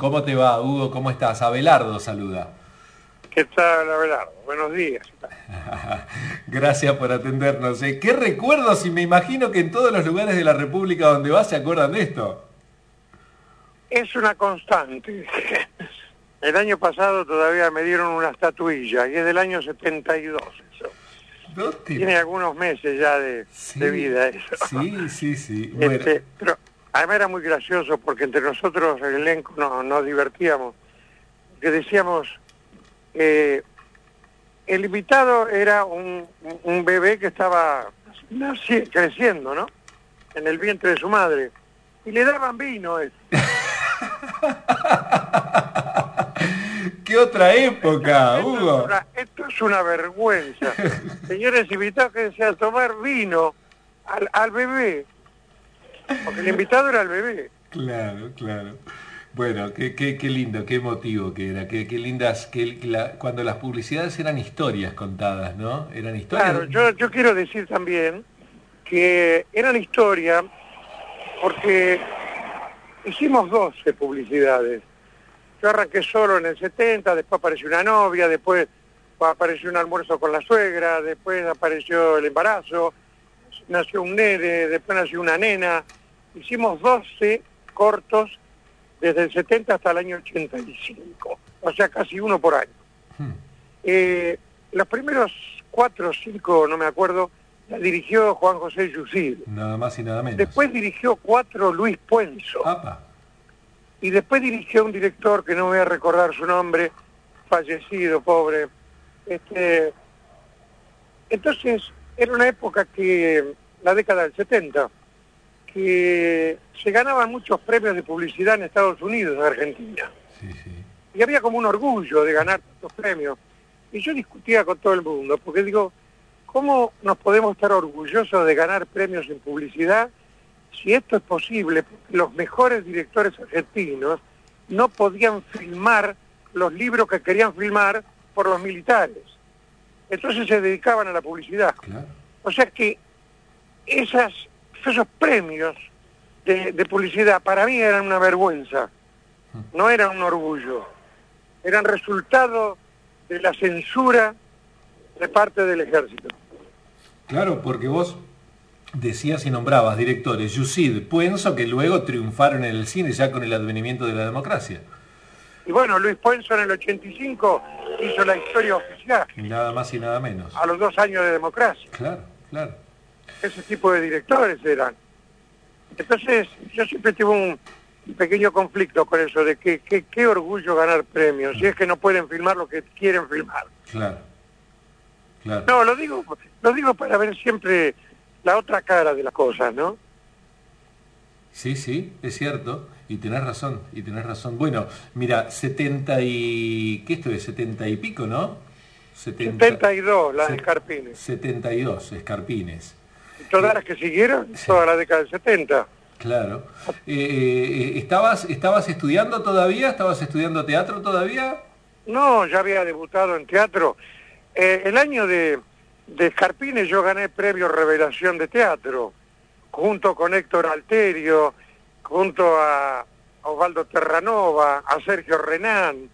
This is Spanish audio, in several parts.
¿Cómo te va, Hugo? ¿Cómo estás? Abelardo saluda. ¿Qué tal, Abelardo? Buenos días. Gracias por atendernos. ¿Qué recuerdos? Y me imagino que en todos los lugares de la República donde vas se acuerdan de esto. Es una constante. El año pasado todavía me dieron una estatuilla y es del año 72 eso. ¿No te- Tiene algunos meses ya de Sí, vida eso. sí, sí, sí. Bueno, Pero además era muy gracioso porque entre nosotros el elenco nos divertíamos. Que decíamos, eh, el invitado era un bebé que estaba creciendo, ¿no? En el vientre de su madre. Y le daban vino. ¿qué otra época, Hugo? Esto es una vergüenza. Señores invitados que se a tomar vino al bebé, porque el invitado era el bebé. Claro, claro. Bueno, qué lindo, qué emotivo que era, qué lindas, cuando las publicidades eran historias contadas, ¿no? Eran historias. Claro, yo quiero decir también que eran historia porque hicimos 12 publicidades. Yo arranqué solo en el 70, después apareció una novia, después apareció un almuerzo con la suegra, después apareció el embarazo, nació un nene, después nació una nena. Hicimos 12 cortos desde el 70 hasta el año 85, o sea, casi uno por año. Hmm. Los primeros 4 o 5, no me acuerdo, la dirigió Juan José Yusid. Nada más y nada menos. Después dirigió 4 Luis Puenzo. Apa. Y después dirigió un director que no voy a recordar su nombre, fallecido, pobre. Entonces, era una época la década del 70, que se ganaban muchos premios de publicidad en Estados Unidos, en Argentina. Sí, sí. Y había como un orgullo de ganar estos premios. Y yo discutía con todo el mundo, porque digo, ¿cómo nos podemos estar orgullosos de ganar premios en publicidad si esto es posible? Porque los mejores directores argentinos no podían filmar los libros que querían filmar por los militares. Entonces se dedicaban a la publicidad. Claro. O sea que esos premios de publicidad para mí eran una vergüenza, no eran un orgullo, eran resultado de la censura de parte del ejército. Claro, porque vos decías y nombrabas directores, Yusid, Puenzo, que luego triunfaron en el cine ya con el advenimiento de la democracia. Y bueno, Luis Puenzo en el 85 hizo La historia oficial, Nada más y nada menos. a los 2 años de democracia. Claro, claro. Ese tipo de directores eran. Entonces, yo siempre tuve un pequeño conflicto con eso, de que qué orgullo ganar premios, si es que no pueden filmar lo que quieren filmar. Claro, claro. No, lo digo para ver siempre la otra cara de las cosas, ¿no? Sí, sí, es cierto. Y tenés razón, y tenés razón. Bueno, mira, 70 y... ¿Qué esto es? 70 y pico, ¿no? 72, la de Escarpines. 72, Escarpines. Y todas las que siguieron, toda la década del 70. Claro. ¿Estabas estudiando todavía? ¿Estabas estudiando teatro todavía? No, ya había debutado en teatro. El año de Escarpines yo gané premio Revelación de Teatro, junto con Héctor Alterio, junto a Osvaldo Terranova, a Sergio Renán,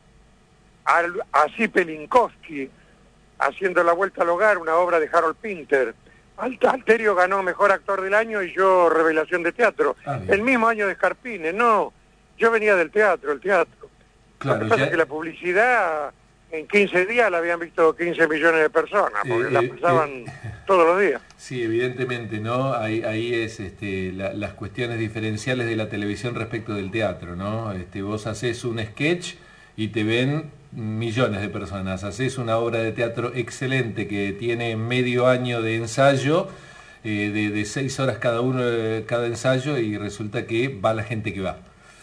a Zipe Linkowski, haciendo La Vuelta al Hogar, una obra de Harold Pinter. Alterio ganó Mejor Actor del Año y yo Revelación de Teatro. El mismo año de Escarpines, no. Yo venía del teatro, el teatro. Claro, Lo que pasa es que la publicidad en 15 días la habían visto 15 millones de personas, porque la pasaban todos los días. Sí, evidentemente, ¿no? Ahí es las cuestiones diferenciales de la televisión respecto del teatro, ¿no? Vos haces un sketch y te ven millones de personas. Haces una obra de teatro excelente que tiene medio año de ensayo, de 6 horas cada ensayo, y resulta que va la gente que va.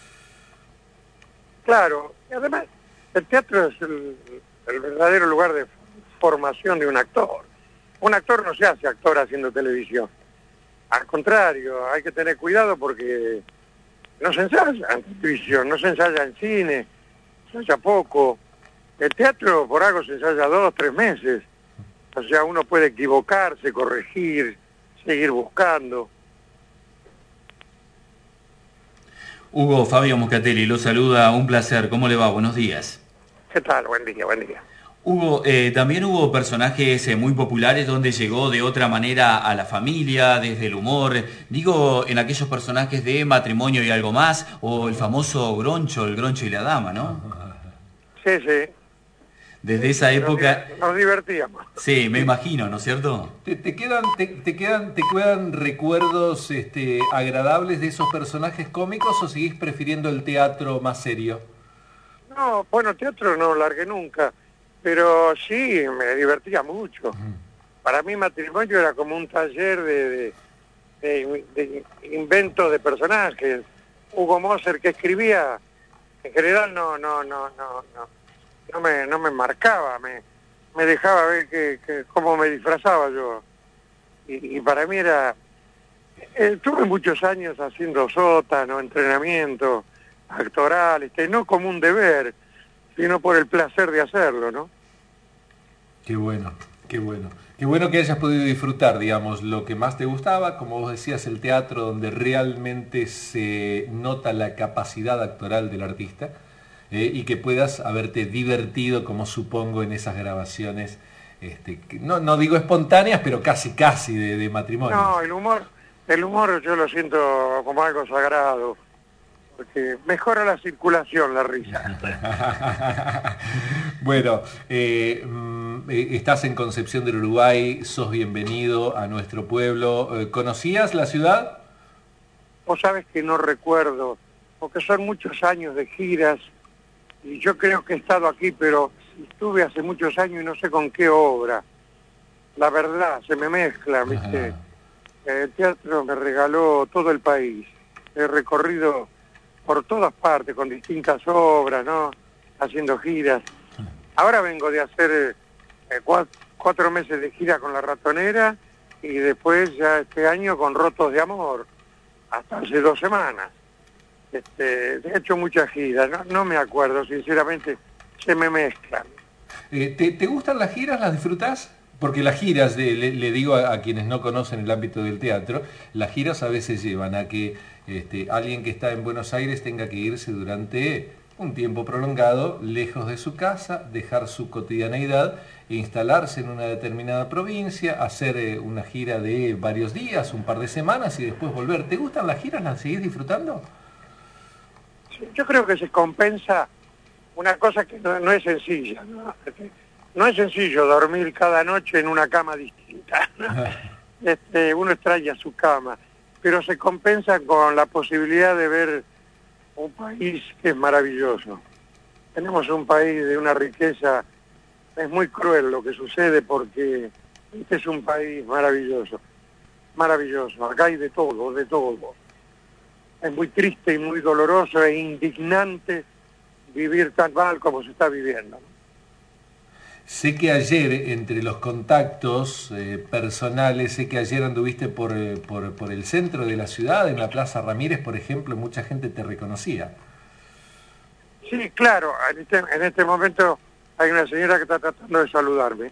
Claro, y además el teatro es el verdadero lugar de formación de un actor. Un actor no se hace actor haciendo televisión. Al contrario, hay que tener cuidado porque no se ensaya en televisión, no se ensaya en cine, se ensaya poco. El teatro por algo se ensaya 2 o 3 meses. O sea, uno puede equivocarse, corregir, seguir buscando. Hugo, Fabio Moscatelli lo saluda, un placer. ¿Cómo le va? Buenos días. ¿Qué tal? Buen día, buen día. Hugo, también hubo personajes muy populares donde llegó de otra manera a la familia, desde el humor. Digo, en aquellos personajes de Matrimonio y algo más, o el famoso Groncho, el Groncho y la Dama, ¿no? Sí, sí. Desde esa época... Nos divertíamos. Sí, me imagino, ¿no es cierto? ¿Te quedan recuerdos agradables de esos personajes cómicos o seguís prefiriendo el teatro más serio? No, bueno, teatro no largué nunca, pero sí, me divertía mucho. Para mí Matrimonio era como un taller de invento de personajes. Hugo Moser, que escribía, en general no me marcaba, me dejaba ver cómo me disfrazaba yo. Y para mí era... tuve muchos años haciendo sótano, entrenamiento actoral, no como un deber, sino por el placer de hacerlo, ¿no? Qué bueno, qué bueno. Qué bueno que hayas podido disfrutar, digamos, lo que más te gustaba, como vos decías, el teatro donde realmente se nota la capacidad actoral del artista, y que puedas haberte divertido, como supongo, en esas grabaciones, no digo espontáneas, pero casi de matrimonio. No, el humor yo lo siento como algo sagrado, porque mejora la circulación, la risa. Bueno, estás en Concepción del Uruguay, sos bienvenido a nuestro pueblo. ¿Conocías la ciudad? Vos sabés que no recuerdo, porque son muchos años de giras, y yo creo que he estado aquí, pero estuve hace muchos años y no sé con qué obra. La verdad, se me mezcla, ¿viste? El teatro me regaló todo el país. He recorrido por todas partes con distintas obras, ¿no? Haciendo giras. Ahora vengo de hacer 4 meses de gira con La Ratonera y después ya este año con Rotos de Amor, hasta hace 2 semanas. He hecho muchas giras, no me acuerdo, sinceramente, se me mezclan. ¿Te gustan las giras? ¿Las disfrutás? Porque las giras, le digo a quienes no conocen el ámbito del teatro, las giras a veces llevan a que alguien que está en Buenos Aires tenga que irse durante un tiempo prolongado, lejos de su casa, dejar su cotidianeidad e instalarse en una determinada provincia, hacer una gira de varios días, un par de semanas y después volver. ¿Te gustan las giras? ¿Las seguís disfrutando? Yo creo que se compensa una cosa que no es sencilla, ¿no? No es sencillo dormir cada noche en una cama distinta, ¿no? Uno extraña su cama, pero se compensa con la posibilidad de ver un país que es maravilloso. Tenemos un país de una riqueza, es muy cruel lo que sucede porque este es un país maravilloso, maravilloso, acá hay de todo, de todo. Es muy triste y muy doloroso e indignante vivir tan mal como se está viviendo. Sé que ayer, entre los contactos personales, sé que ayer anduviste por el centro de la ciudad, en la Plaza Ramírez, por ejemplo, mucha gente te reconocía. Sí, claro, en este momento hay una señora que está tratando de saludarme.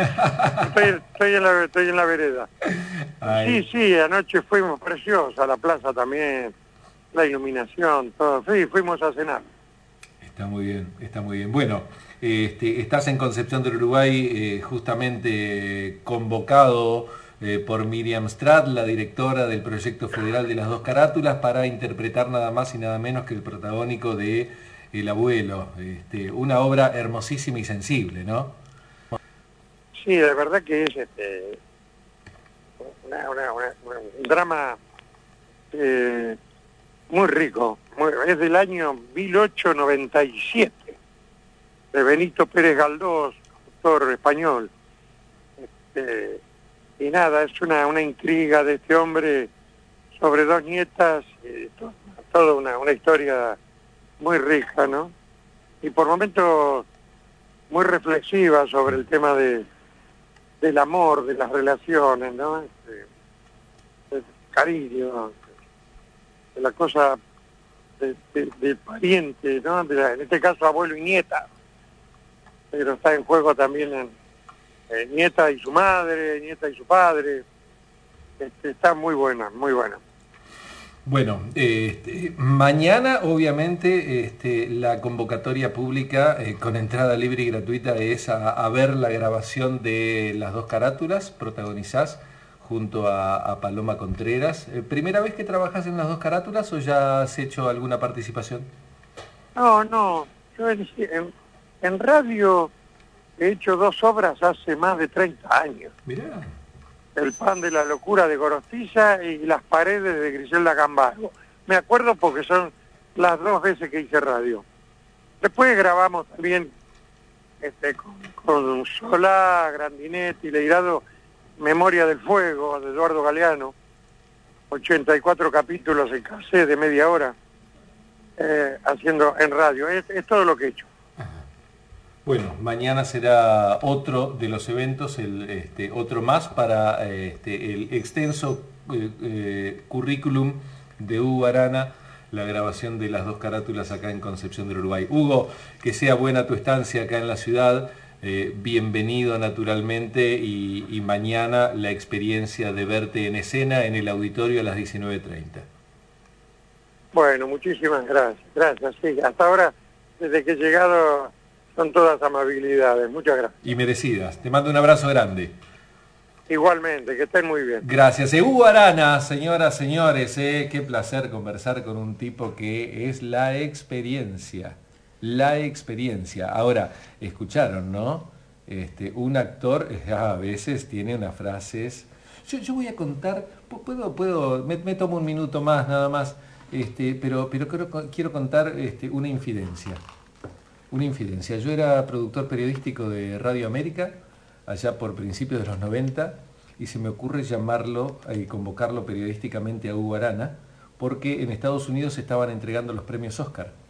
estoy en la vereda. Ay. Sí, anoche fuimos, preciosa la plaza también, la iluminación, todo. Sí, fuimos a cenar. Está muy bien, está muy bien. Bueno, estás en Concepción del Uruguay, justamente convocado por Miriam Stratt, la directora del proyecto federal de las 2 carátulas, para interpretar nada más y nada menos que el protagónico de El Abuelo. Una obra hermosísima y sensible, ¿no? Sí, de verdad que es un drama muy rico. Es del año 1897, de Benito Pérez Galdós, autor español. Y nada, es una intriga de este hombre sobre 2 nietas, toda una historia muy rica, ¿no? Y por momentos muy reflexiva sobre el tema del amor, de las relaciones, ¿no? Del cariño, de la cosa del pariente, ¿no? En este caso abuelo y nieta, pero está en juego también nieta y su madre, nieta y su padre. Está muy buena, muy buena. Bueno, mañana obviamente la convocatoria pública con entrada libre y gratuita es a ver la grabación de Las Dos Carátulas, protagonizás junto a Paloma Contreras. ¿Primera vez que trabajas en Las Dos Carátulas o ya has hecho alguna participación? No, yo en radio he hecho 2 obras hace más de 30 años. Mirá. El pan de la locura de Gorostiza y Las paredes de Griselda Cambargo. Me acuerdo porque son las 2 veces que hice radio. Después grabamos también con Solá, Grandinetti, Leirado, Memoria del Fuego, de Eduardo Galeano, 84 capítulos en cassette de media hora, haciendo en radio. Es todo lo que he hecho. Bueno, mañana será otro de los eventos, otro más para el extenso currículum de Hugo Arana, la grabación de Las Dos Carátulas acá en Concepción del Uruguay. Hugo, que sea buena tu estancia acá en la ciudad, bienvenido naturalmente y mañana la experiencia de verte en escena en el auditorio a las 19:30. Bueno, muchísimas gracias. Sí, hasta ahora, desde que he llegado, son todas amabilidades. Muchas gracias. Y merecidas. Te mando un abrazo grande. Igualmente, que estén muy bien. Gracias. Hugo Arana, señoras, señores, qué placer conversar con un tipo que es la experiencia. La experiencia. Ahora, escucharon, ¿no? Un actor a veces tiene unas frases. Yo voy a contar, me tomo un minuto más nada más, pero quiero contar una infidencia. Una infidencia. Yo era productor periodístico de Radio América, allá por principios de los 90, y se me ocurre llamarlo y convocarlo periodísticamente a Hugo Arana, porque en Estados Unidos estaban entregando los premios Oscar.